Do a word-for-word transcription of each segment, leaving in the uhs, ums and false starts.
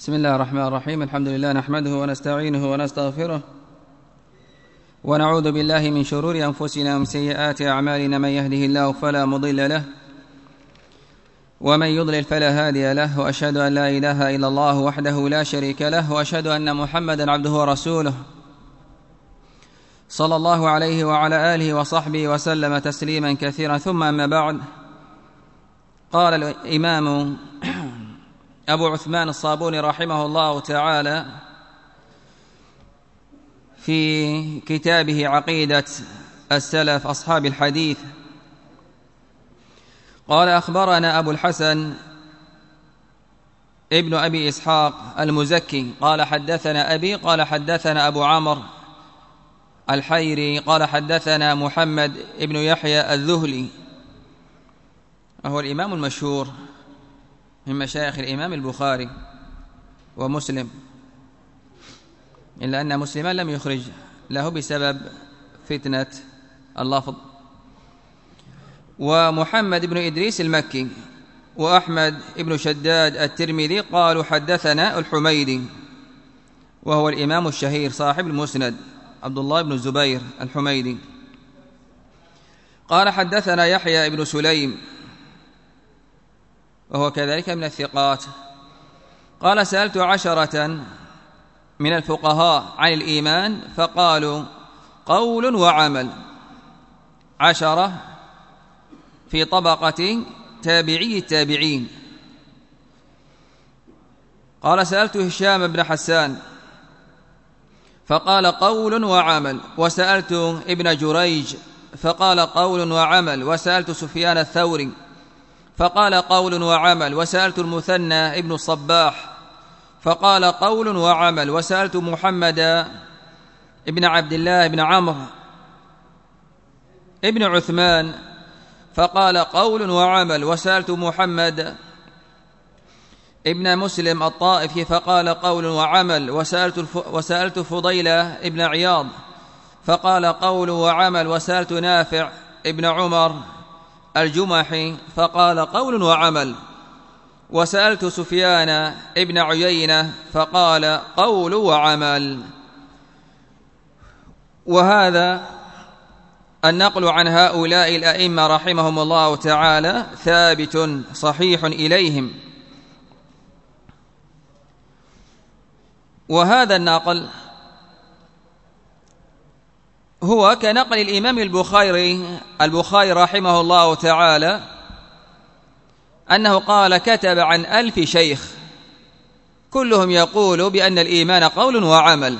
بسم الله الرحمن الرحيم. الحمد لله نحمده ونستعينه ونستغفره ونعوذ بالله من شرور أنفسنا ومن سيئات أعمالنا. من يهده الله فلا مضل له ومن يضلل فلا هادي له، وأشهد أن لا إله إلا الله وحده لا شريك له، وأشهد أن محمدا عبده ورسوله صلى الله عليه وعلى آله وصحبه وسلم تسليما كثيرا. ثم أما بعد، قال الإمام أبو عثمان الصابوني رحمه الله تعالى في كتابه عقيدة السلف أصحاب الحديث، قال: أخبرنا أبو الحسن ابن أبي إسحاق المزكي قال: حدثنا أبي قال حدثنا أبو عمرو الحيري قال حدثنا محمد ابن يحيى الذهلي، وهو الإمام المشهور من مشايخ الإمام البخاري ومسلم، إلا أن مسلما لم يخرج له بسبب فتنة اللفظ. ومحمد بن إدريس المكي وأحمد بن شداد الترمذي قالوا حدثنا الحميدي، وهو الإمام الشهير صاحب المسند عبد الله بن الزبير الحميدي، قال حدثنا يحيى بن سليم، وهو كذلك من الثقات، قال: سألت عشرة من الفقهاء عن الإيمان فقالوا قول وعمل. عشرة في طبقة تابعي التابعين. قال: سألت هشام بن حسان فقال قول وعمل، وسألت ابن جريج فقال قول وعمل، وسألت سفيان الثوري فقال قول وعمل، وسألت المثنى ابن الصباح فقال قول وعمل، وسألت محمد ابن عبد الله بن عمرو ابن عثمان فقال قول وعمل، وسألت محمد ابن مسلم الطائفي فقال قول وعمل، وسألت, وسألت فضيل ابن عياض فقال قول وعمل، وسألت نافع ابن عمر الجمحي فقال قول وعمل، وسألت سفيان ابن عيينة فقال قول وعمل. وهذا النقل عن هؤلاء الأئمة رحمهم الله تعالى ثابت صحيح إليهم، وهذا النقل هو كنقل الإمام البخاري البخاري رحمه الله تعالى أنه قال: كتب عن ألف شيخ كلهم يقول بأن الإيمان قول وعمل،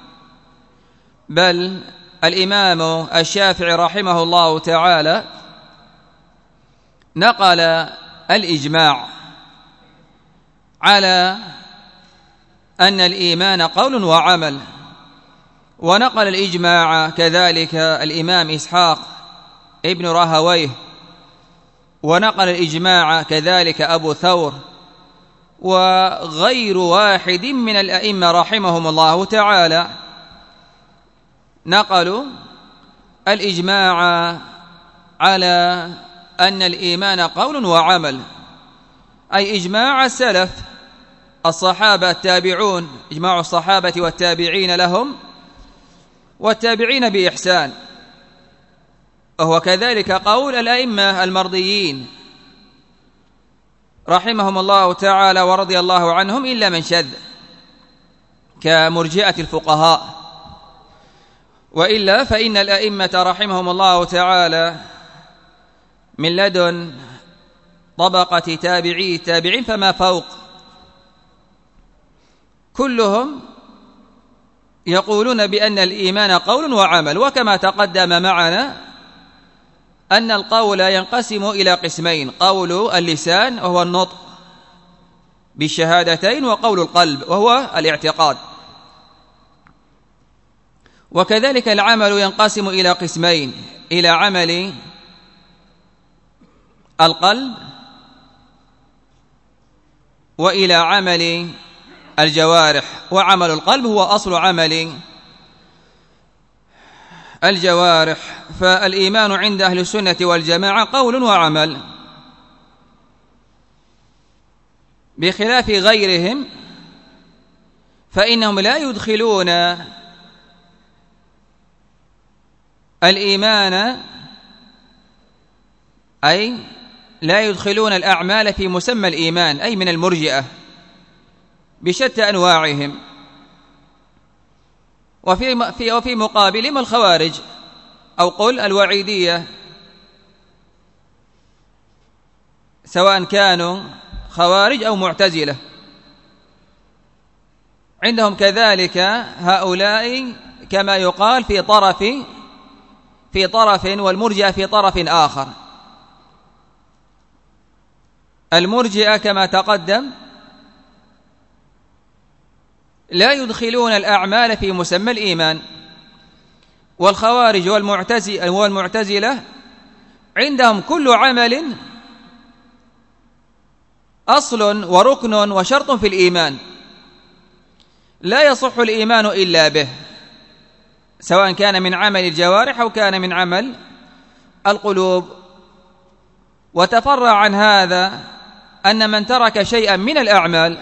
بل الإمام الشافعي رحمه الله تعالى نقل الإجماع على أن الإيمان قول وعمل، ونقل الإجماع كذلك الإمام إسحاق ابن راهويه، ونقل الإجماع كذلك أبو ثور، وغير واحد من الأئمة رحمهم الله تعالى نقلوا الإجماع على أن الإيمان قول وعمل، أي إجماع السلف الصحابة التابعون، إجماع الصحابة والتابعين لهم والتابعين بإحسان، وهو كذلك قول الأئمة المرضيين رحمهم الله تعالى ورضي الله عنهم، إلا من شذ كمرجئة الفقهاء، وإلا فإن الأئمة رحمهم الله تعالى من لدن طبقة تابعي التابعين فما فوق كلهم يقولون بأن الإيمان قول وعمل. وكما تقدم معنا أن القول ينقسم إلى قسمين: قول اللسان وهو النطق بالشهادتين، وقول القلب وهو الاعتقاد. وكذلك العمل ينقسم إلى قسمين: إلى عمل القلب وإلى عمل الجوارح. وعمل القلب هو أصل عمل الجوارح. فالإيمان عند أهل السنة والجماعة قول وعمل، بخلاف غيرهم فإنهم لا يدخلون الإيمان، أي لا يدخلون الأعمال في مسمى الإيمان، أي من المرجئة بشتى أنواعهم. وفي في وفي مقابلهم الخوارج، أو قل الوعيدية، سواء كانوا خوارج أو معتزلة. عندهم كذلك هؤلاء كما يقال في طرف في طرف والمرجئة في طرف آخر. المرجئة كما تقدم لا يدخلون الأعمال في مسمى الإيمان، والخوارج والمعتزلة عندهم كل عمل أصل وركن وشرط في الإيمان، لا يصح الإيمان إلا به، سواء كان من عمل الجوارح أو كان من عمل القلوب. وتفرع عن هذا أن من ترك شيئا من الأعمال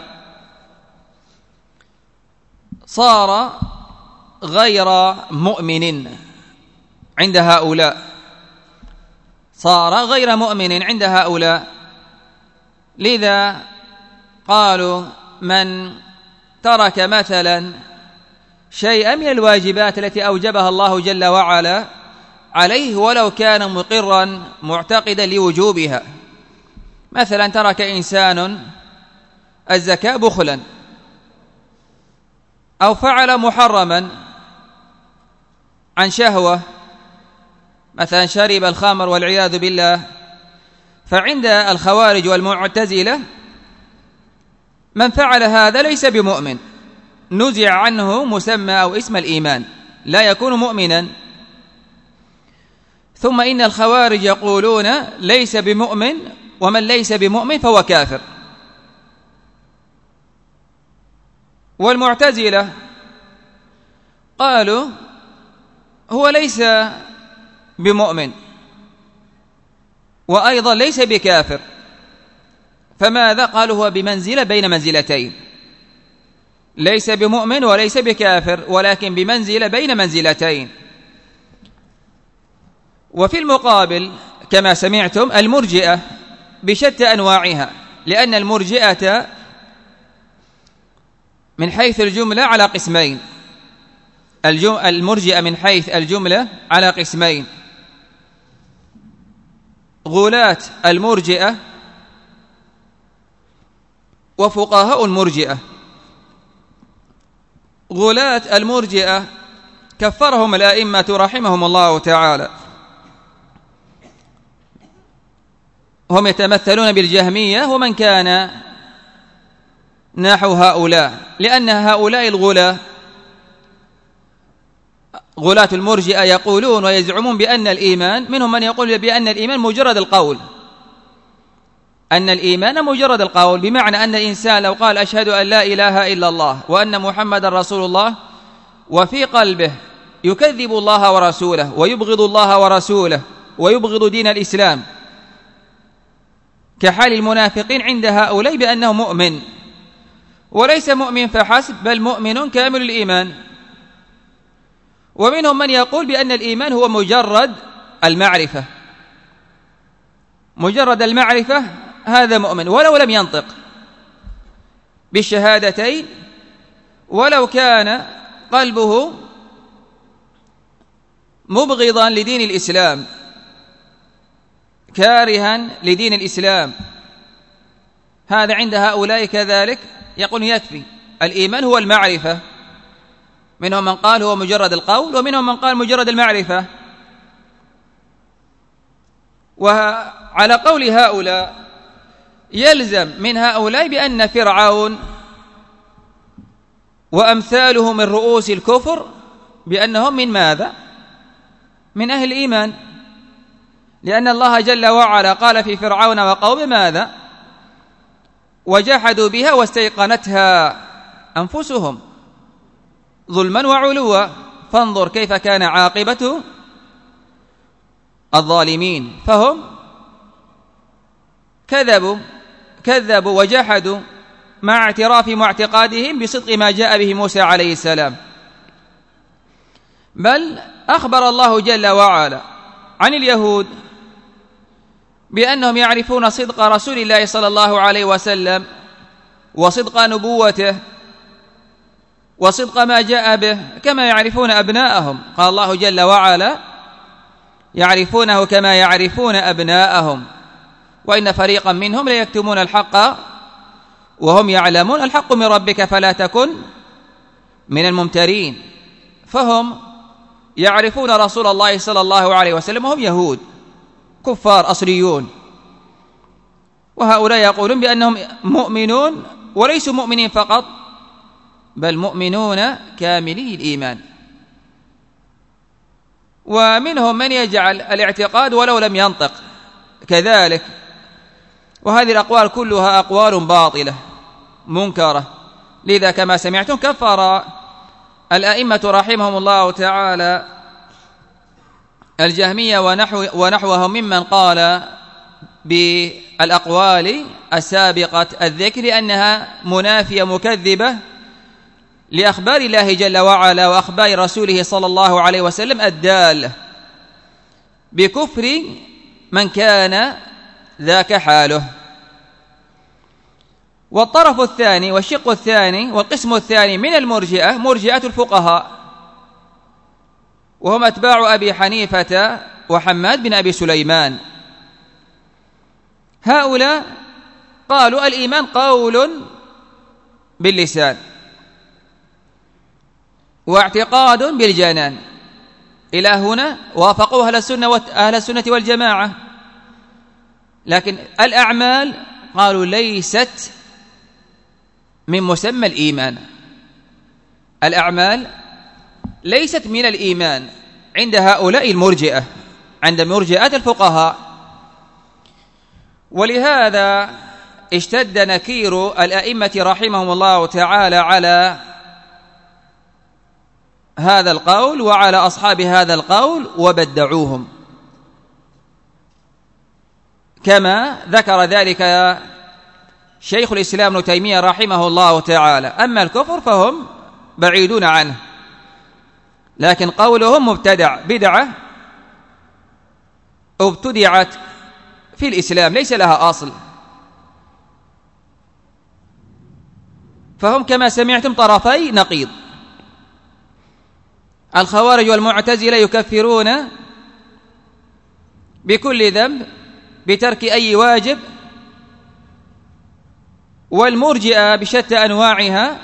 صار غير مؤمن عند هؤلاء، صار غير مؤمن عند هؤلاء. لذا قالوا من ترك مثلا شيئا من الواجبات التي أوجبها الله جل وعلا عليه ولو كان مقرا معتقدا لوجوبها، مثلا ترك إنسان الزكاة بخلا، أو فعل محرما عن شهوة، مثلا شرب الخمر والعياذ بالله، فعند الخوارج والمعتزلة من فعل هذا ليس بمؤمن، نزع عنه مسمى أو اسم الإيمان، لا يكون مؤمنا. ثم إن الخوارج يقولون ليس بمؤمن، ومن ليس بمؤمن فهو كافر. والمعتزلة قالوا هو ليس بمؤمن وأيضا ليس بكافر، فماذا؟ قالوا هو بمنزلة بين منزلتين، ليس بمؤمن وليس بكافر، ولكن بمنزلة بين منزلتين. وفي المقابل كما سمعتم المرجئة بشتى أنواعها، لأن المرجئة من حيث الجملة على قسمين، المرجئة من حيث الجملة على قسمين: غلاة المرجئة وفقهاء المرجئة. غلاة المرجئة كفرهم الأئمة رحمهم الله تعالى، هم يتمثلون بالجهمية ومن كان نحو هؤلاء، لأن هؤلاء الغلاة غلاة المرجئة يقولون ويزعمون بأن الإيمان، منهم من يقول بأن الإيمان مجرد القول، أن الإيمان مجرد القول، بمعنى أن الإنسان لو قال أشهد أن لا إله إلا الله وأن محمد رسول الله وفي قلبه يكذب الله ورسوله ويبغض الله ورسوله ويبغض دين الإسلام كحال المنافقين عند هؤلاء بأنه مؤمن، وليس مؤمن فحسب بل مؤمن كامل الإيمان. ومنهم من يقول بأن الإيمان هو مجرد المعرفة، مجرد المعرفة هذا مؤمن ولو لم ينطق بالشهادتين، ولو كان قلبه مبغضا لدين الإسلام كارها لدين الإسلام، هذا عند هؤلاء كذلك يقول يكفي الإيمان هو المعرفة. منهم من قال هو مجرد القول، ومنهم من قال مجرد المعرفة. وعلى قول هؤلاء يلزم من هؤلاء بأن فرعون وأمثاله من رؤوس الكفر بأنهم من ماذا؟ من أهل الإيمان، لأن الله جل وعلا قال في فرعون وقومه ماذا؟ وجحدوا بها واستيقنتها أنفسهم ظلما وعلوا فانظر كيف كان عاقبة الظالمين. فهم كذبوا كذبوا وجحدوا مع اعترافهم واعتقادهم بصدق ما جاء به موسى عليه السلام. بل أخبر الله جل وعلا عن اليهود بأنهم يعرفون صدق رسول الله صلى الله عليه وسلم وصدق نبوته وصدق ما جاء به كما يعرفون أبناءهم. قال الله جل وعلا: يعرفونه كما يعرفون أبناءهم وإن فريقا منهم ليكتمون الحق وهم يعلمون الحق من ربك فلا تكن من الممترين. فهم يعرفون رسول الله صلى الله عليه وسلم وهم يهود كفار أصليون، وهؤلاء يقولون بأنهم مؤمنون وليسوا مؤمنين فقط بل مؤمنون كاملي الإيمان. ومنهم من يجعل الاعتقاد ولو لم ينطق كذلك، وهذه الأقوال كلها أقوال باطلة منكرة. لذا كما سمعتم كفر الأئمة رحمهم الله تعالى الجهمية ونحو ونحوهم ممن قال بالأقوال السابقة الذكر لأنها منافية مكذبة لأخبار الله جل وعلا وأخبار رسوله صلى الله عليه وسلم الدالة بكفر من كان ذاك حاله. والطرف الثاني والشق الثاني والقسم الثاني من المرجئة مرجئة الفقهاء، وهم أتباع أبي حنيفة وحماد بن أبي سليمان. هؤلاء قالوا الإيمان قول باللسان واعتقاد بالجنان. إلى هنا وافقوا أهل السنة أهل السنة والجماعة، لكن الأعمال قالوا ليست من مسمى الإيمان. الأعمال ليست من الإيمان عند هؤلاء المرجئة، عند مرجئة الفقهاء. ولهذا اشتد نكير الأئمة رحمهم الله تعالى على هذا القول وعلى أصحاب هذا القول وبدعوهم، كما ذكر ذلك شيخ الإسلام ابن تيمية رحمه الله تعالى. أما الكفر فهم بعيدون عنه، لكن قولهم مبتدع بدعة ابتدعت في الإسلام ليس لها أصل. فهم كما سمعتم طرفي نقيض. الخوارج والمعتزلة يكفرون بكل ذنب بترك أي واجب، والمرجئة بشتى أنواعها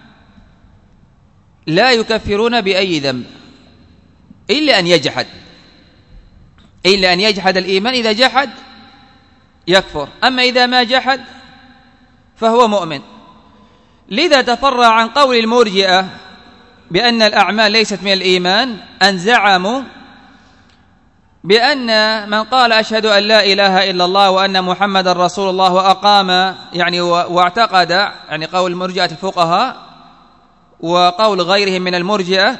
لا يكفرون بأي ذنب إلا أن يجحد إلا أن يجحد الإيمان. إذا جحد يكفر، أما إذا ما جحد فهو مؤمن. لذا تفرع عن قول المرجئة بأن الأعمال ليست من الإيمان أن زعموا بأن من قال أشهد أن لا إله إلا الله وأن محمد رسول الله وأقام يعني واعتقد، يعني قول مرجئة الفقهاء وقول غيرهم من المرجئة،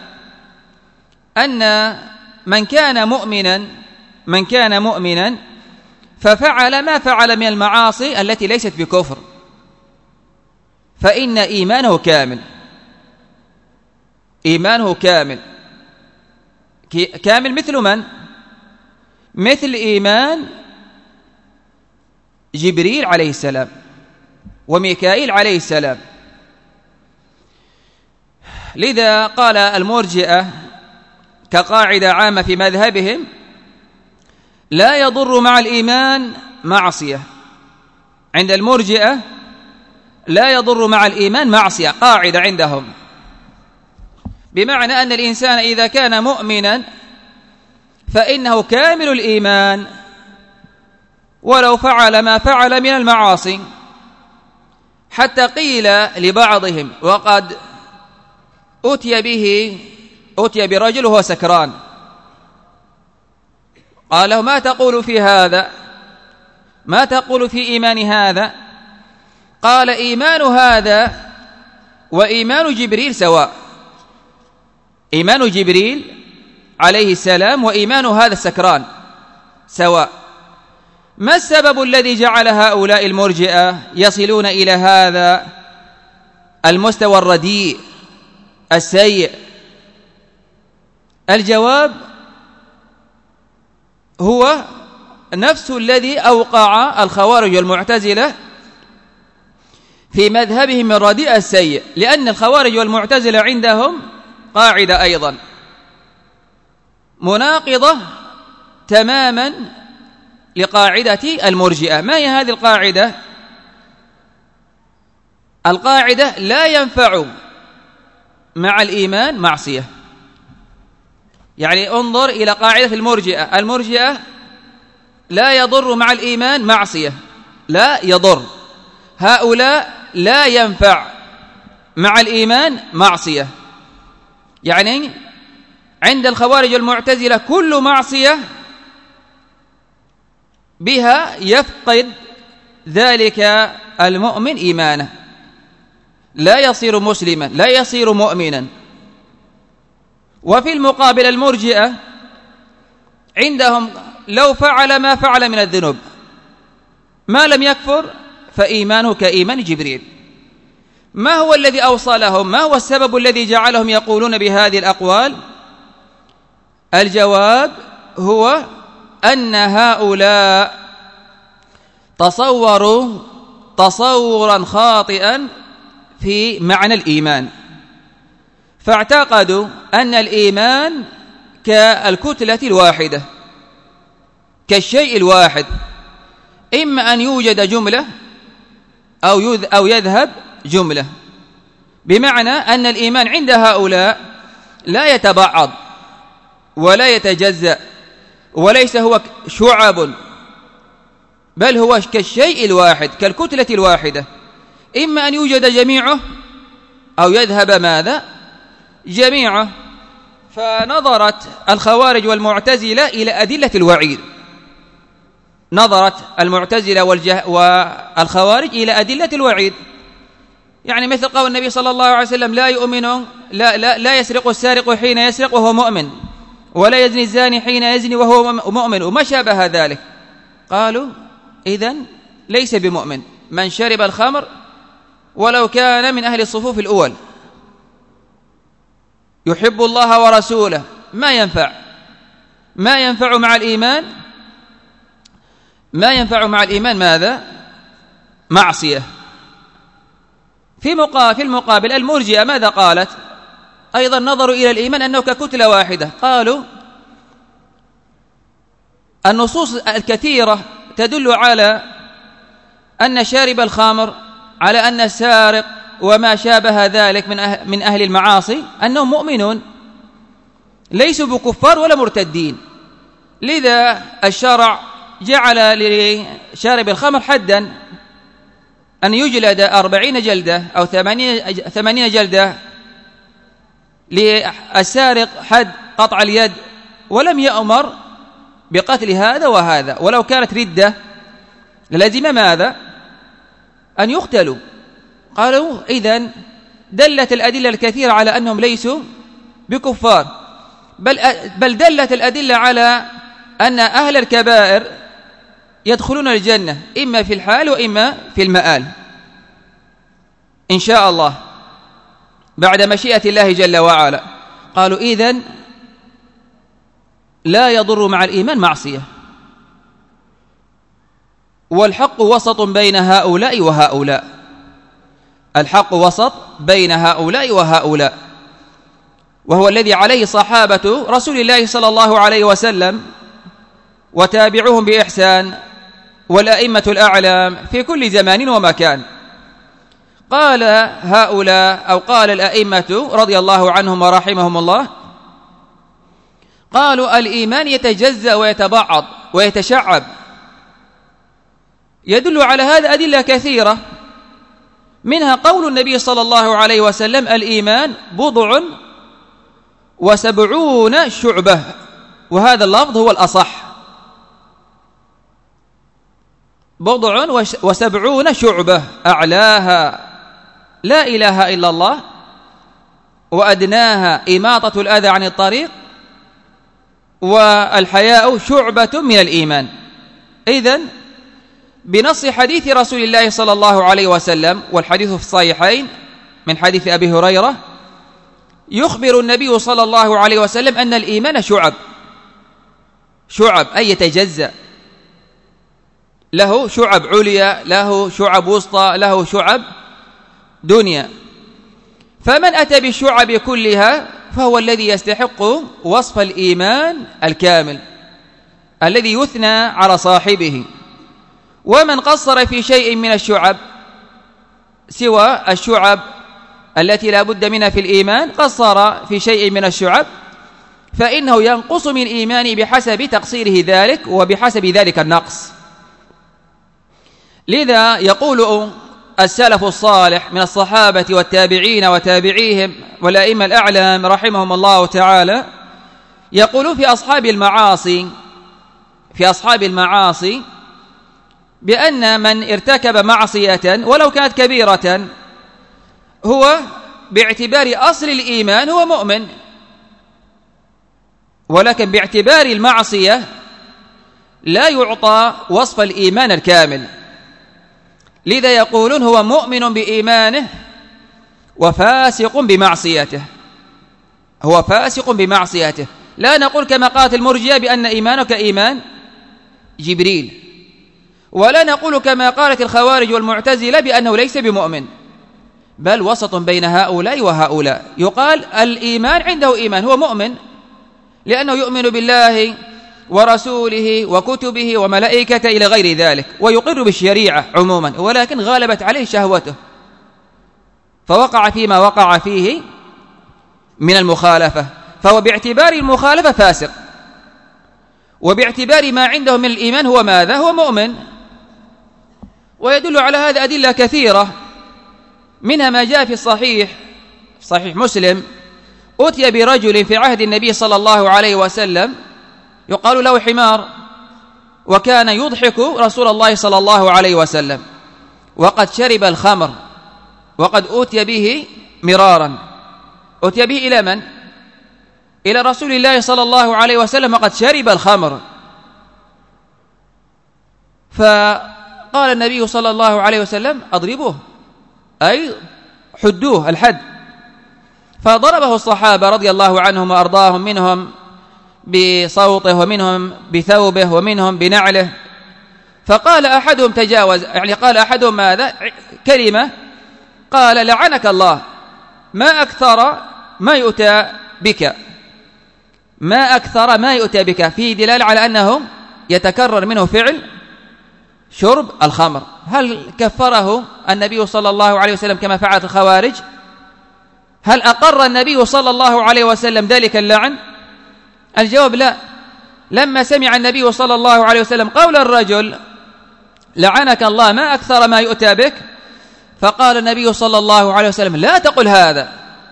أن من كان مؤمنا من كان مؤمنا ففعل ما فعل من المعاصي التي ليست بكفر فإن إيمانه كامل. إيمانه كامل كامل مثل من؟ مثل إيمان جبريل عليه السلام وميكائيل عليه السلام. لذا قال المرجئة كقاعدة عامة في مذهبهم: لا يضر مع الإيمان معصية. عند المرجئة لا يضر مع الإيمان معصية، قاعدة عندهم، بمعنى أن الإنسان إذا كان مؤمنا فإنه كامل الإيمان ولو فعل ما فعل من المعاصي. حتى قيل لبعضهم وقد أتي به أتي برجل وهو سكران، قال له: ما تقول في هذا؟ ما تقول في إيمان هذا؟ قال: إيمان هذا وإيمان جبريل سواء. إيمان جبريل عليه السلام وإيمان هذا السكران سواء. ما السبب الذي جعل هؤلاء المرجئة يصلون إلى هذا المستوى الرديء السيء؟ الجواب هو نفس الذي أوقع الخوارج والمعتزلة في مذهبهم من رديء السيء، لأن الخوارج والمعتزلة عندهم قاعدة أيضا مناقضة تماما لقاعدة المرجئة. ما هي هذه القاعدة؟ القاعدة لا ينفع مع الإيمان معصية. يعني انظر إلى قاعدة المرجئة، المرجئة لا يضر مع الإيمان معصية، لا يضر. هؤلاء لا ينفع مع الإيمان معصية، يعني عند الخوارج والمعتزلة كل معصية بها يفقد ذلك المؤمن إيمانه، لا يصير مسلما، لا يصير مؤمنا. وفي المقابل المرجئة عندهم لو فعل ما فعل من الذنوب ما لم يكفر فإيمانه كإيمان جبريل. ما هو الذي أوصلهم؟ ما هو السبب الذي جعلهم يقولون بهذه الأقوال؟ الجواب هو أن هؤلاء تصوروا تصورا خاطئا في معنى الإيمان، فاعتقدوا أن الإيمان كالكتلة الواحدة، كالشيء الواحد، إما أن يوجد جملة أو أو يذهب جملة، بمعنى أن الإيمان عند هؤلاء لا يتبعض ولا يتجزأ وليس هو شعب، بل هو كالشيء الواحد، كالكتلة الواحدة، إما أن يوجد جميعه أو يذهب ماذا؟ جميعه. فنظرت الخوارج والمعتزلة إلى أدلة الوعيد، نظرت المعتزلة والخوارج إلى أدلة الوعيد، يعني مثل قول النبي صلى الله عليه وسلم لا يؤمن لا, لا, لا يسرق السارق حين يسرق وهو مؤمن، ولا يزني الزاني حين يزني وهو مؤمن، وما شابه ذلك. قالوا إذن ليس بمؤمن من شرب الخمر ولو كان من أهل الصفوف الأول يحب الله ورسوله، ما ينفع ما ينفع مع الإيمان ما ينفع مع الإيمان ماذا؟ معصية. في في المقابل المرجئة ماذا قالت؟ أيضا نظروا إلى الإيمان أنه ككتلة واحدة، قالوا النصوص الكثيرة تدل على أن شارب الخمر، على أن السارق وما شابه ذلك من أهل, من أهل المعاصي أنهم مؤمنون ليسوا بكفار ولا مرتدين. لذا الشرع جعل لشارب الخمر حدا أن يجلد أربعين جلدة أو ثمانين جلدة، للسارق حد قطع اليد، ولم يأمر بقتل هذا وهذا، ولو كانت ردة للزم ماذا؟ أن يقتلوا. قالوا إذن دلت الأدلة الكثيرة على أنهم ليسوا بكفار، بل, بل دلت الأدلة على أن أهل الكبائر يدخلون الجنة إما في الحال وإما في المآل إن شاء الله بعد مشيئة الله جل وعلا. قالوا إذن لا يضر مع الإيمان معصية، والحق وسط بين هؤلاء وهؤلاء، الحق وسط بين هؤلاء وهؤلاء، وهو الذي عليه صحابة رسول الله صلى الله عليه وسلم وتابعوهم بإحسان والأئمة الأعلام في كل زمان ومكان. قال هؤلاء أو قال الأئمة رضي الله عنهم ورحمهم الله، قالوا الإيمان يتجزأ ويتبعض ويتشعب. يدل على هذا أدلة كثيرة، منها قول النبي صلى الله عليه وسلم الإيمان بضع وسبعون شعبة، وهذا اللفظ هو الأصح، بضع وسبعون شعبة، أعلاها لا إله إلا الله، وأدناها إماطة الأذى عن الطريق، والحياء شعبة من الإيمان. إذن بنص حديث رسول الله صلى الله عليه وسلم، والحديث في الصحيحين، من حديث أبي هريرة يخبر النبي صلى الله عليه وسلم أن الإيمان شعب شعب أي يتجزأ، له شعب عليا، له شعب وسطى، له شعب دنيا. فمن أتى بالشعب كلها فهو الذي يستحق وصف الإيمان الكامل الذي يثنى على صاحبه. ومن قصر في شيء من الشعب سوى الشعب التي لا بد منها في الإيمان، قصر في شيء من الشعب فإنه ينقص من إيمانه بحسب تقصيره ذلك وبحسب ذلك النقص. لذا يقول السلف الصالح من الصحابة والتابعين وتابعيهم والأئمة الأعلام رحمهم الله تعالى، يقولون في أصحاب المعاصي في أصحاب المعاصي بأن من ارتكب معصية ولو كانت كبيرة هو باعتبار أصل الإيمان هو مؤمن، ولكن باعتبار المعصية لا يعطى وصف الإيمان الكامل. لذا يقولون هو مؤمن بإيمانه وفاسق بمعصيته، هو فاسق بمعصيته. لا نقول كما قالت المرجئة بأن إيمانه كإيمان جبريل، ولا نقول كما قالت الخوارج والمعتزلة بأنه ليس بمؤمن، بل وسط بين هؤلاء وهؤلاء. يقال الإيمان عنده إيمان، هو مؤمن لأنه يؤمن بالله ورسوله وكتبه وملائكته إلى غير ذلك، ويقر بالشريعة عموما، ولكن غالبت عليه شهوته فوقع فيما وقع فيه من المخالفة، فهو باعتبار المخالفة فاسق، وباعتبار ما عنده من الإيمان هو ماذا؟ هو مؤمن. ويدل على هذا أدلة كثيرة، منها ما جاء في الصحيح في صحيح مسلم، أتي برجل في عهد النبي صلى الله عليه وسلم يقال له حمار، وكان يضحك رسول الله صلى الله عليه وسلم، وقد شرب الخمر، وقد أتي به مرارا. أتي به إلى من؟ إلى رسول الله صلى الله عليه وسلم وقد شرب الخمر. فقال النبي صلى الله عليه وسلم أضربوه، أي حدوه الحد. فضربه الصحابة رضي الله عنهم وأرضاهم، منهم بصوته ومنهم بثوبه ومنهم بنعله. فقال أحدهم تجاوز، يعني قال أحدهم ماذا؟ كلمة، قال لعنك الله، ما أكثر ما يؤتى بك، ما أكثر ما يؤتى بك، في دلالة على أنه يتكرر منه فعل شرب الخمر. هل كفره النبي صلى الله عليه وسلم كما فعلت الخوارج؟ هل أقر النبي صلى الله عليه وسلم ذلك اللعن؟ الجواب لا. لما سمع النبي صلى الله عليه وسلم قول الرجل لعنك الله ما أكثر ما يؤتى بك، فقال النبي صلى الله عليه وسلم لا تقل هذا،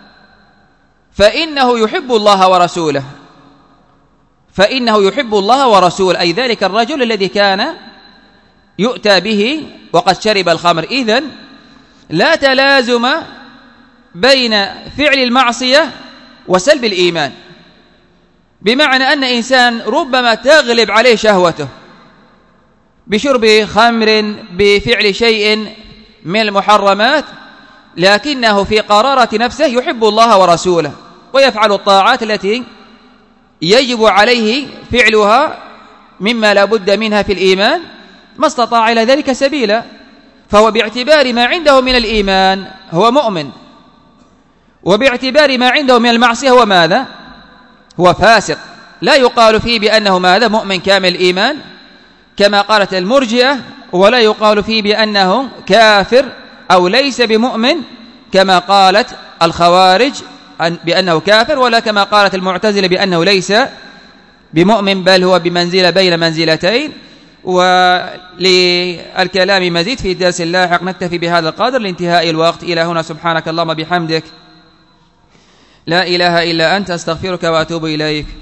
فإنه يحب الله ورسوله، فإنه يحب الله ورسوله، أي ذلك الرجل الذي كان يؤتى به وقد شرب الخمر. إذن لا تلازم بين فعل المعصية وسلب الإيمان، بمعنى أن إنسان ربما تغلب عليه شهوته بشرب خمر، بفعل شيء من المحرمات، لكنه في قرارة نفسه يحب الله ورسوله ويفعل الطاعات التي يجب عليه فعلها مما لا بد منها في الإيمان، ما استطاع إلى ذلك سبيلا، فهو باعتبار ما عنده من الإيمان هو مؤمن، وباعتبار ما عنده من المعصية هو ماذا؟ هو فاسق. لا يقال فيه بأنه ماذا؟ مؤمن كامل الإيمان كما قالت المرجئة، ولا يقال فيه بأنه كافر أو ليس بمؤمن كما قالت الخوارج بأنه كافر، ولا كما قالت المعتزلة بأنه ليس بمؤمن، بل هو بمنزلة بين منزلتين. وللكلام مزيد في درس لاحق، نكتفي بهذا القدر لانتهاء الوقت. إلى هنا سبحانك اللهم بحمدك لا إله إلا أنت، أستغفرك وأتوب إليك.